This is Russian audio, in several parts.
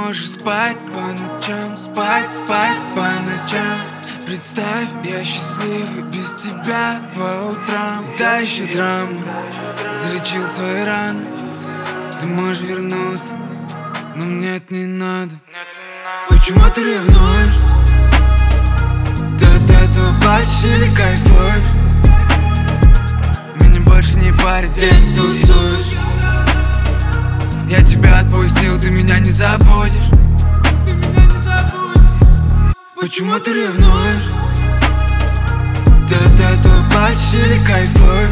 можешь спать по ночам, спать по ночам. Представь, я счастливый без тебя по утрам. Та еще драма, залечил свои раны. Ты можешь вернуться, но мне это не надо. Почему ты ревнуешь? Ты от этого плачешь или кайфуешь? Меня больше не парит, где ты тусуешь. Я тебя отпустил, ты меня не забудешь. Ты меня не забудешь. Почему ты ревнуешь? Ты от этого плачешь или кайфуешь?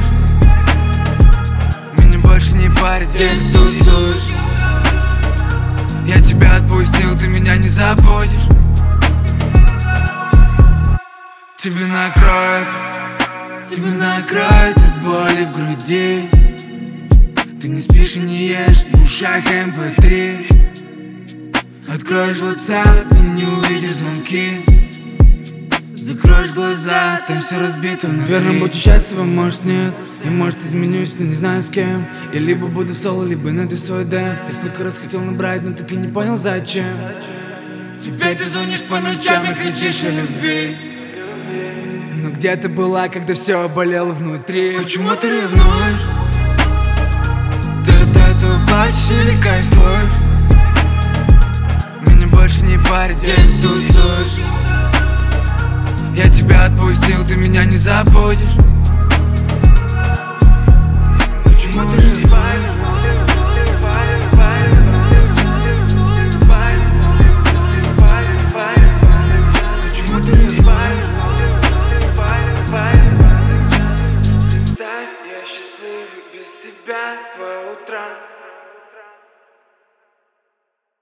Меня больше не парит, где ты тусуешь. Я тебя отпустил, ты меня не забудешь. Тебе накроет от боли в груди. Ты не спишь и не ешь, в ушах MP3. Откроешь WhatsApp и не увидишь звонки. Закроешь глаза, там все разбито внутри. Наверное, буду счастлива, может нет. Я, может, изменюсь, но не знаю с кем. Я либо буду в соло, либо найду свой дем. Я столько раз хотел набрать, но так и не понял зачем. Теперь ты звонишь по ночам и кричишь о любви. Но где ты была, когда все болело внутри? Почему ты ревнуешь? Ты от этого плачешь или кайфуешь? Меня больше не парит, где ты тусуешь. Я тебя отпустил, ты меня не забудешь. Почему ты ревнуешь? Почему ты ревнуешь? Я счастливый без тебя по утрам.